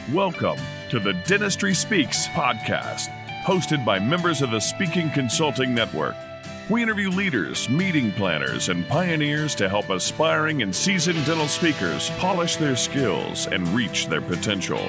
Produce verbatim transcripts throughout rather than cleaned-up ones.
Welcome to the Dentistry Speaks podcast, hosted by members of the Speaking Consulting Network. We interview leaders, meeting planners, and pioneers to help aspiring and seasoned dental speakers polish their skills and reach their potential.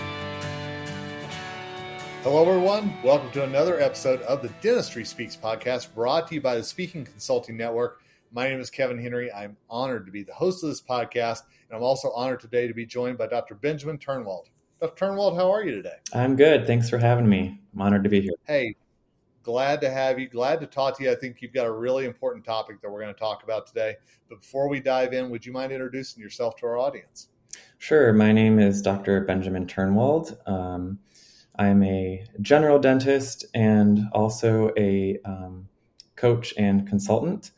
Hello, everyone. Welcome to another episode of the Dentistry Speaks podcast, brought to you by the Speaking Consulting Network. My name is Kevin Henry. I'm honored to be the host of this podcast, and I'm also honored today to be joined by Doctor Benjamin Turnwald. Doctor Turnwald, how are you today? I'm good. Thanks for having me. I'm honored to be here. Hey, glad to have you. Glad to talk to you. I think you've got a really important topic that we're going to talk about today. But before we dive in, would you mind introducing yourself to our audience? Sure. My name is Doctor Benjamin Turnwald. Um, I'm a general dentist and also a um, coach and consultant.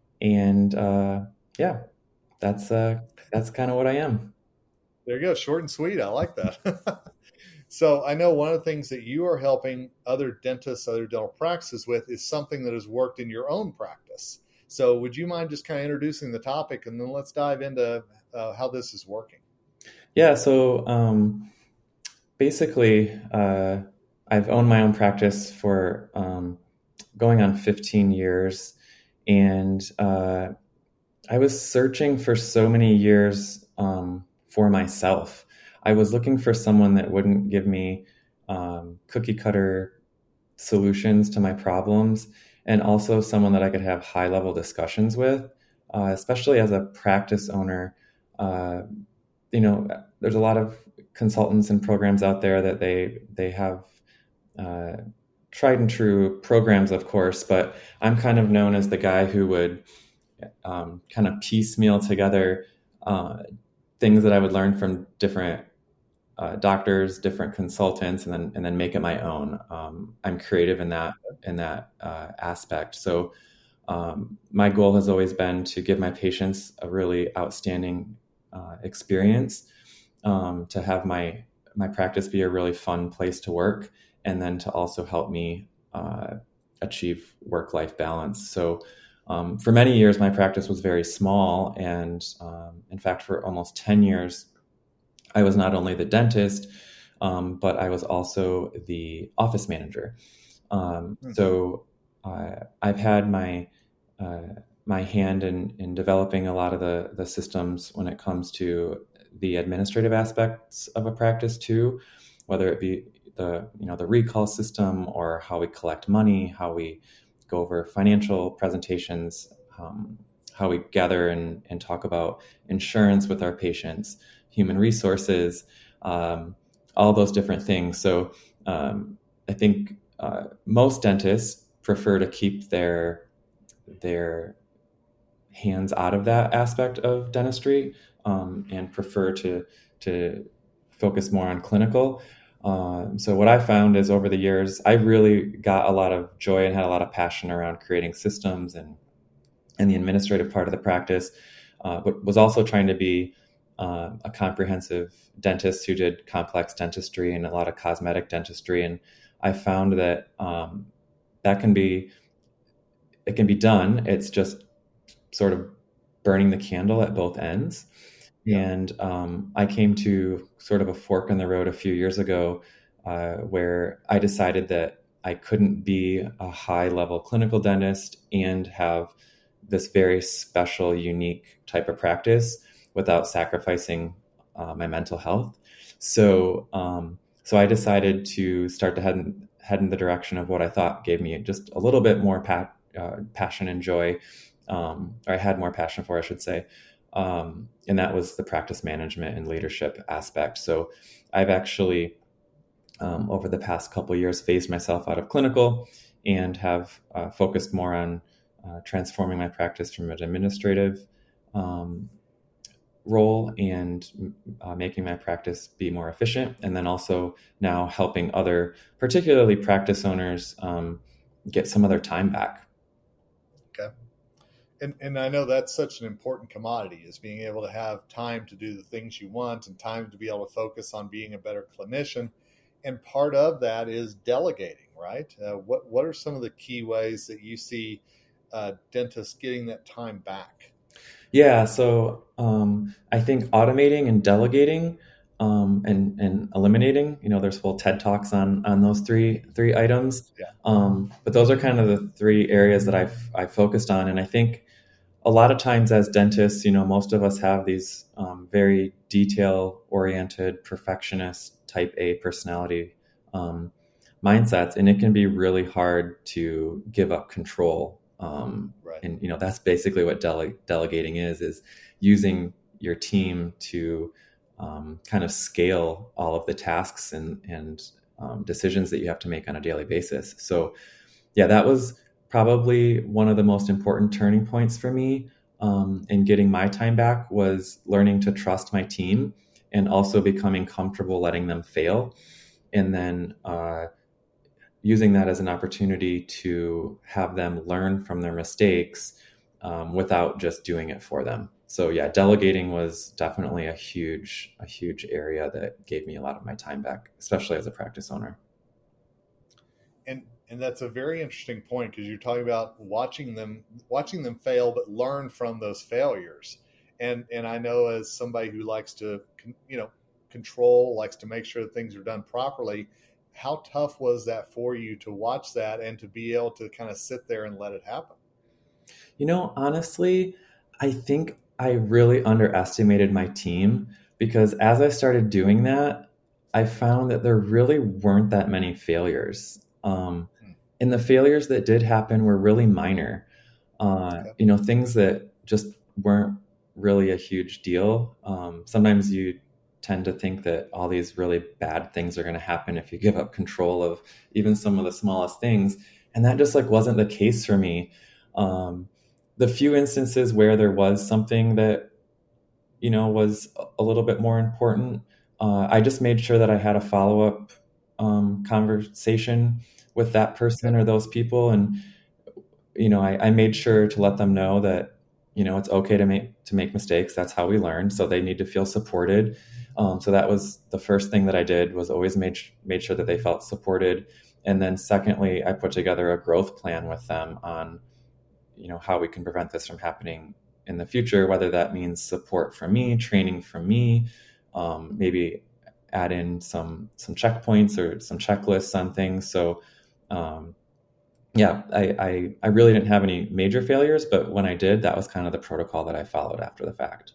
And uh, yeah, that's uh, that's kind of what I am. There you go. Short and sweet. I like that. So I know one of the things that you are helping other dentists, other dental practices with is something that has worked in your own practice. So would you mind just kind of introducing the topic, and then let's dive into uh, how this is working? Yeah. So um, basically, uh, I've owned my own practice for um, going on fifteen years. And uh, I was searching for so many years um, for myself. I was looking for someone that wouldn't give me um, cookie cutter solutions to my problems, and also someone that I could have high level discussions with, uh, especially as a practice owner. Uh, you know, there's a lot of consultants and programs out there that they they have uh, tried and true programs, of course, but I'm kind of known as the guy who would um, kind of piecemeal together uh, things that I would learn from different uh, doctors, different consultants, and then and then make it my own. Um, I'm creative in that in that uh, aspect. So um, my goal has always been to give my patients a really outstanding uh, experience, um, to have my my practice be a really fun place to work, and then to also help me uh, achieve work-life balance. So um, for many years, my practice was very small. And um, in fact, for almost ten years, I was not only the dentist, um, but I was also the office manager. Um, mm-hmm. So uh, I've had my uh, my hand in, in developing a lot of the, the systems when it comes to the administrative aspects of a practice too, whether it be the, you know, the recall system, or how we collect money, how we go over financial presentations, um, how we gather and, and talk about insurance with our patients, human resources, um, all those different things. So um, I think uh, most dentists prefer to keep their their hands out of that aspect of dentistry, um, and prefer to to focus more on clinical. Um, so what I found is over the years, I really got a lot of joy and had a lot of passion around creating systems and and the administrative part of the practice, uh, but was also trying to be uh, a comprehensive dentist who did complex dentistry and a lot of cosmetic dentistry. And I found that um, that can be, it can be done. It's just sort of burning the candle at both ends. And um, I came to sort of a fork in the road a few years ago, uh, where I decided that I couldn't be a high-level clinical dentist and have this very special, unique type of practice without sacrificing uh, my mental health. So, um, so I decided to start to head in, head in the direction of what I thought gave me just a little bit more pa- uh, passion and joy, um, or I had more passion for, I should say. Um, and that was the practice management and leadership aspect. So I've actually, um, over the past couple of years, phased myself out of clinical and have uh, focused more on uh, transforming my practice from an administrative um, role and uh, making my practice be more efficient. And then also now helping other, particularly practice owners, um, get some of their time back. Okay. And and I know that's such an important commodity, is being able to have time to do the things you want and time to be able to focus on being a better clinician. And part of that is delegating, right? Uh, what what are some of the key ways that you see uh, dentists getting that time back? Yeah, so um, I think automating and delegating um, and and eliminating. You know, there's whole TED Talks on on those three three items. Yeah. Um, but those are kind of the three areas that I've I focused on, and I think a lot of times as dentists, you know, most of us have these um, very detail oriented, perfectionist type A personality um, mindsets, and it can be really hard to give up control. Um, Right. And you know, that's basically what dele- delegating is: is using your team to um, kind of scale all of the tasks and and um, decisions that you have to make on a daily basis. So, yeah, that was probably one of the most important turning points for me um, in getting my time back, was learning to trust my team and also becoming comfortable letting them fail, and then uh, using that as an opportunity to have them learn from their mistakes um, without just doing it for them. So yeah, delegating was definitely a huge, a huge area that gave me a lot of my time back, especially as a practice owner. And and that's a very interesting point, because you're talking about watching them watching them fail, but learn from those failures. And and I know, as somebody who likes to you know control, likes to make sure that things are done properly, how tough was that for you to watch that and to be able to kind of sit there and let it happen? You know, honestly, I think I really underestimated my team, because as I started doing that, I found that there really weren't that many failures. Um, and the failures that did happen were really minor, uh, Okay. you know, things that just weren't really a huge deal. Um, sometimes you tend to think that all these really bad things are going to happen if you give up control of even some of the smallest things. And that just like wasn't the case for me. Um, the few instances where there was something that, you know, was a little bit more important, uh, I just made sure that I had a follow-up um, conversation with that person or those people. And, you know, I, I made sure to let them know that, you know, it's okay to make, to make mistakes. That's how we learn. So they need to feel supported. Um, so that was the first thing that I did, was always made, made sure that they felt supported. And then secondly, I put together a growth plan with them on, you know, how we can prevent this from happening in the future, whether that means support from me, training from me, um, maybe add in some some checkpoints or some checklists on things. So um, yeah, I, I, I really didn't have any major failures, but when I did, that was kind of the protocol that I followed after the fact.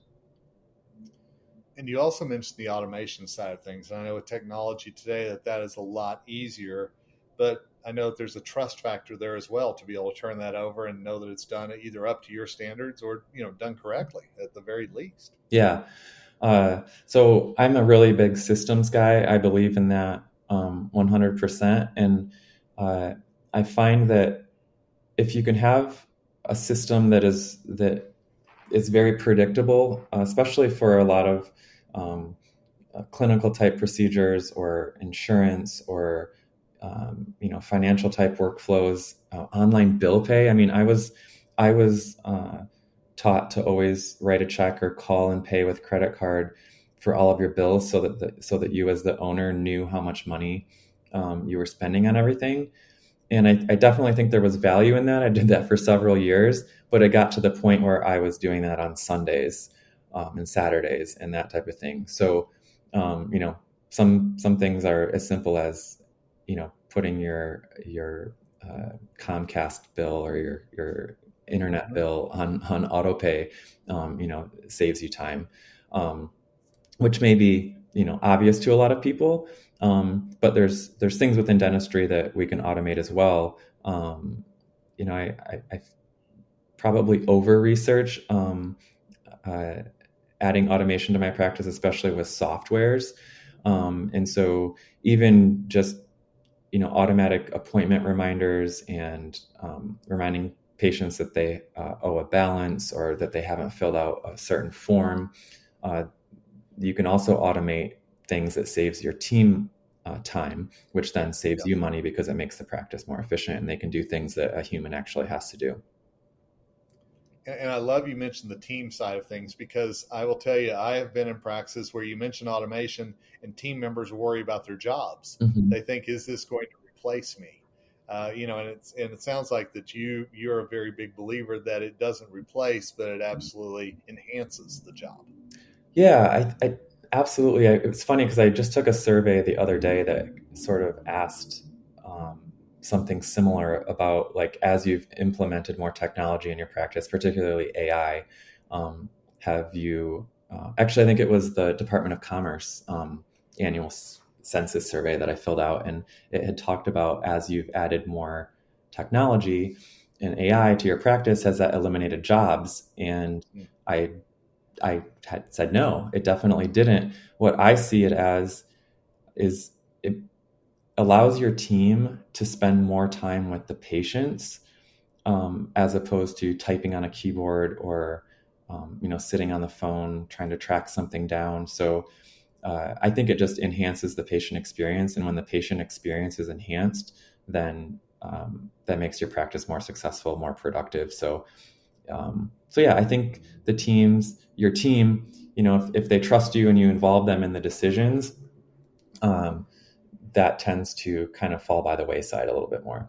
And you also mentioned the automation side of things. And I know with technology today that that is a lot easier, but I know that there's a trust factor there as well, to be able to turn that over and know that it's done either up to your standards or, you know, done correctly at the very least. Yeah. Uh, so I'm a really big systems guy. I believe in that um, one hundred percent. And uh, I find that if you can have a system that is that is very predictable, uh, especially for a lot of um, uh, clinical type procedures or insurance or um, you know, financial type workflows, uh, online bill pay. I mean, I was I was uh, taught to always write a check or call and pay with credit card for all of your bills, so that the, so that you as the owner knew how much money um, you were spending on everything. And I, I definitely think there was value in that. I did that for several years, but it got to the point where I was doing that on Sundays um, and Saturdays and that type of thing. So, um, you know, some some things are as simple as, you know, putting your your uh, Comcast bill or your your internet bill on on auto pay, um, you know, saves you time, um, which may be, you know, obvious to a lot of people. Um, but there's there's things within dentistry that we can automate as well. Um, you know, I, I, I probably over research um, uh, adding automation to my practice, especially with softwares. Um, and so even just, you know, automatic appointment reminders and um, reminding patients that they uh, owe a balance or that they haven't filled out a certain form. Uh, you can also automate things that saves your team uh, time, which then saves yeah. you money, because it makes the practice more efficient and they can do things that a human actually has to do. And I love you mentioned the team side of things, because I will tell you, I have been in practices where you mention automation and team members worry about their jobs. Mm-hmm. They think, is this going to replace me? Uh, you know, and it's and it sounds like that you you're a very big believer that it doesn't replace, but it absolutely enhances the job. Yeah, I, I absolutely. I, it's funny because I just took a survey the other day that sort of asked um, something similar about, like, as you've implemented more technology in your practice, particularly A I, um, have you, uh, actually, I think it was the Department of Commerce um, annual s- census survey that I filled out, and it had talked about, as you've added more technology and A I to your practice, has that eliminated jobs? And Mm. I I had said no, it definitely didn't. What I see it as is it allows your team to spend more time with the patients, um, as opposed to typing on a keyboard or um, you know, sitting on the phone trying to track something down. So uh, I think it just enhances the patient experience, and when the patient experience is enhanced, then um, that makes your practice more successful, more productive. So um, so yeah, I think the teams, your team, you know, if, if they trust you and you involve them in the decisions, um, that tends to kind of fall by the wayside a little bit more.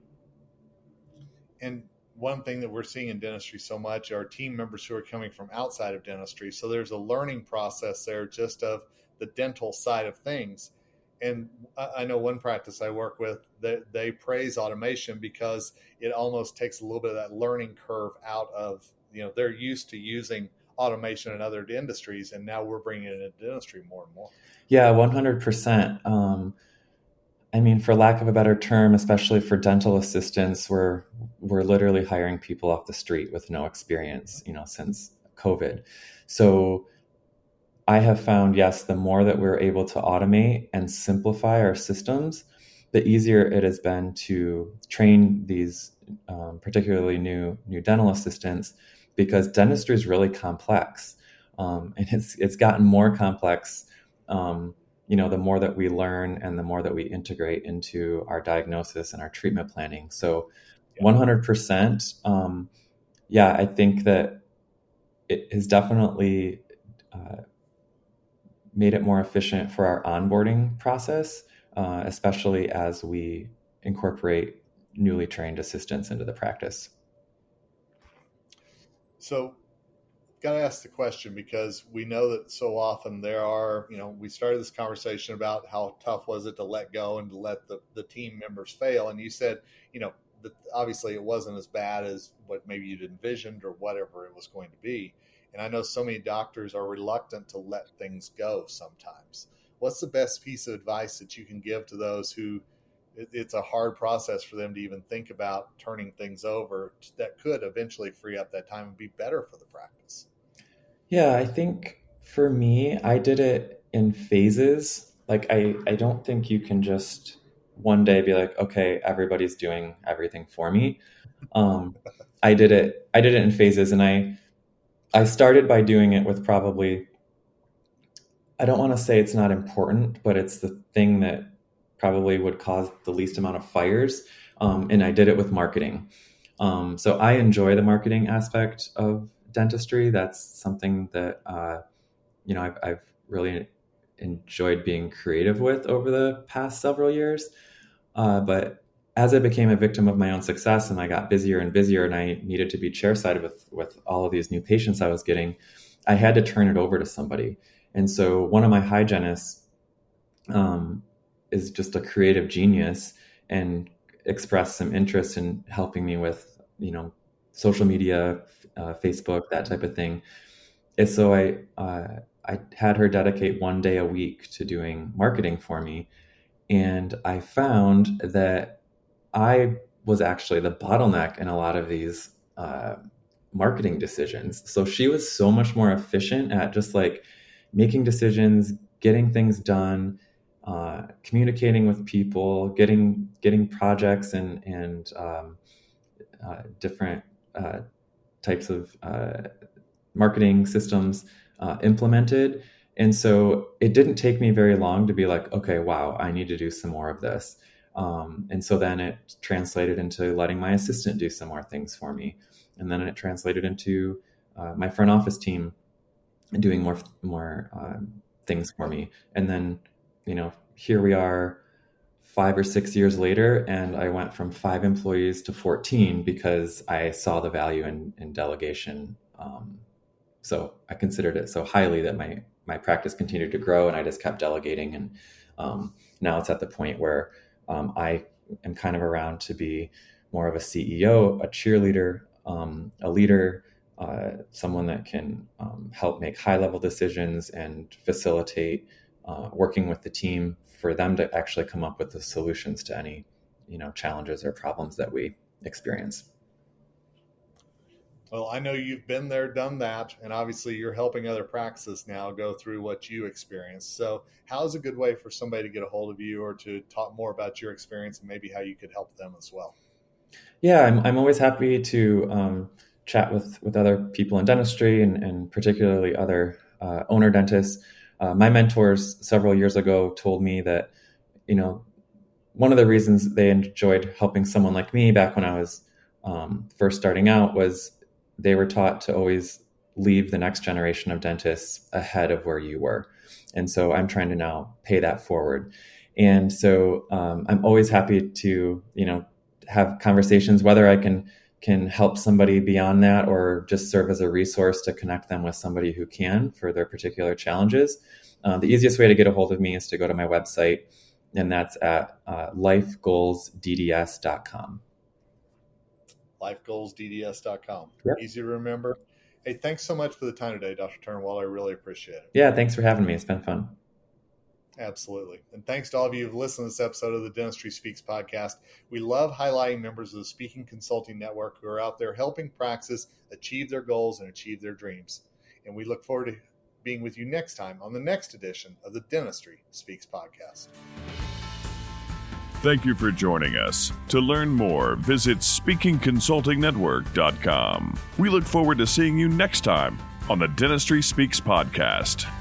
And one thing that we're seeing in dentistry so much are team members who are coming from outside of dentistry. So there's a learning process there just of the dental side of things. And I know one practice I work with, they, they praise automation because it almost takes a little bit of that learning curve out of, you know, they're used to using automation in other industries, and now we're bringing it into dentistry more and more. Yeah, one hundred percent. Um, I mean, for lack of a better term, especially for dental assistants, we're we're literally hiring people off the street with no experience, you know, since COVID. So I have found, yes, the more that we're able to automate and simplify our systems, the easier it has been to train these um, particularly new new dental assistants, because dentistry is really complex, um, and it's it's gotten more complex. Um, you know, the more that we learn and the more that we integrate into our diagnosis and our treatment planning. So, one hundred percent, um, yeah, I think that it has definitely Uh, made it more efficient for our onboarding process, uh, especially as we incorporate newly trained assistants into the practice. So, got to ask the question, because we know that so often there are, you know, we started this conversation about how tough was it to let go and to let the, the team members fail. And you said, you know, that obviously it wasn't as bad as what maybe you'd envisioned or whatever it was going to be. And I know so many doctors are reluctant to let things go sometimes. What's the best piece of advice that you can give to those who it, it's a hard process for them to even think about turning things over that could eventually free up that time and be better for the practice? Yeah, I think for me, I did it in phases. Like, I, I don't think you can just one day be like, okay, everybody's doing everything for me. Um, I did it, I did it in phases, and I, I started by doing it with probably, I don't want to say it's not important, but it's the thing that probably would cause the least amount of fires. Um, and I did it with marketing. Um, so I enjoy the marketing aspect of dentistry. That's something that, uh, you know, I've, I've really enjoyed being creative with over the past several years. Uh, but as I became a victim of my own success and I got busier and busier and I needed to be chairside with, with all of these new patients I was getting, I had to turn it over to somebody. And so one of my hygienists um, is just a creative genius and expressed some interest in helping me with, you know, social media, uh, Facebook, that type of thing. And so I, uh, I had her dedicate one day a week to doing marketing for me. And I found that I was actually the bottleneck in a lot of these uh, marketing decisions. So she was so much more efficient at just like making decisions, getting things done, uh, communicating with people, getting getting projects and and um, uh, different uh, types of uh, marketing systems uh, implemented. And so it didn't take me very long to be like, okay, wow, I need to do some more of this. Um, and so then it translated into letting my assistant do some more things for me. And then it translated into uh, my front office team doing more, more um, things for me. And then, you know, here we are five or six years later, and I went from five employees to fourteen because I saw the value in, in delegation. Um, so I considered it so highly that my, my practice continued to grow, and I just kept delegating. And um, now it's at the point where um, I am kind of around to be more of a C E O, a cheerleader, um, a leader, uh, someone that can um, help make high-level decisions and facilitate uh, working with the team for them to actually come up with the solutions to any, you know, challenges or problems that we experience. Well, I know you've been there, done that, and obviously you're helping other practices now go through what you experienced. So how is a good way for somebody to get a hold of you or to talk more about your experience and maybe how you could help them as well? Yeah, I'm I'm always happy to um, chat with, with other people in dentistry and, and particularly other uh, owner dentists. Uh, my mentors several years ago told me that, you know, one of the reasons they enjoyed helping someone like me back when I was um, first starting out was they were taught to always leave the next generation of dentists ahead of where you were. And so I'm trying to now pay that forward. And so um, I'm always happy to, you know, have conversations, whether I can can help somebody beyond that or just serve as a resource to connect them with somebody who can for their particular challenges. Uh, the easiest way to get a hold of me is to go to my website, and that's at uh, life goals d d s dot com. life goals d d s dot com. Yep. Easy to remember. Hey, thanks so much for the time today, Doctor Turnwell. I really appreciate it. Yeah, thanks for having me. It's been fun. Absolutely. And thanks to all of you who've listened to this episode of the Dentistry Speaks podcast. We love highlighting members of the Speaking Consulting Network who are out there helping practices achieve their goals and achieve their dreams. And we look forward to being with you next time on the next edition of the Dentistry Speaks podcast. Thank you for joining us. To learn more, visit speaking consulting network dot com. We look forward to seeing you next time on the Dentistry Speaks podcast.